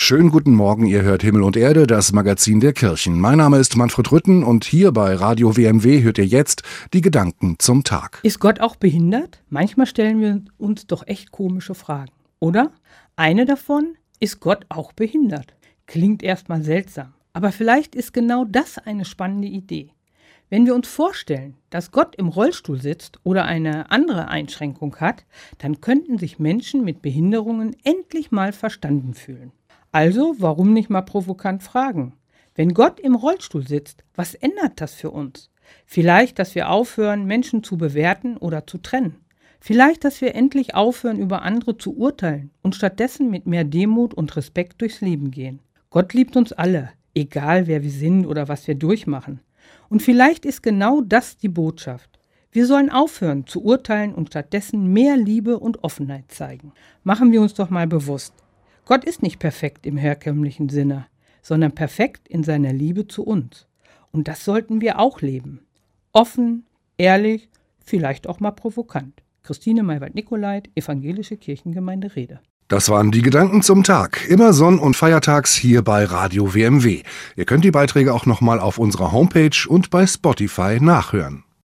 Schönen guten Morgen, ihr hört Himmel und Erde, das Magazin der Kirchen. Mein Name ist Manfred Rütten und hier bei Radio WMW hört ihr jetzt die Gedanken zum Tag. Ist Gott auch behindert? Manchmal stellen wir uns doch echt komische Fragen, oder? Eine davon, ist Gott auch behindert? Klingt erstmal seltsam, aber vielleicht ist genau das eine spannende Idee. Wenn wir uns vorstellen, dass Gott im Rollstuhl sitzt oder eine andere Einschränkung hat, dann könnten sich Menschen mit Behinderungen endlich mal verstanden fühlen. Also, warum nicht mal provokant fragen? Wenn Gott im Rollstuhl sitzt, was ändert das für uns? Vielleicht, dass wir aufhören, Menschen zu bewerten oder zu trennen. Vielleicht, dass wir endlich aufhören, über andere zu urteilen und stattdessen mit mehr Demut und Respekt durchs Leben gehen. Gott liebt uns alle, egal wer wir sind oder was wir durchmachen. Und vielleicht ist genau das die Botschaft. Wir sollen aufhören zu urteilen und stattdessen mehr Liebe und Offenheit zeigen. Machen wir uns doch mal bewusst. Gott ist nicht perfekt im herkömmlichen Sinne, sondern perfekt in seiner Liebe zu uns. Und das sollten wir auch leben. Offen, ehrlich, vielleicht auch mal provokant. Christine Maywald-Nicolait, Evangelische Kirchengemeinde Rede. Das waren die Gedanken zum Tag, immer sonn- und feiertags hier bei Radio WMW. Ihr könnt die Beiträge auch nochmal auf unserer Homepage und bei Spotify nachhören.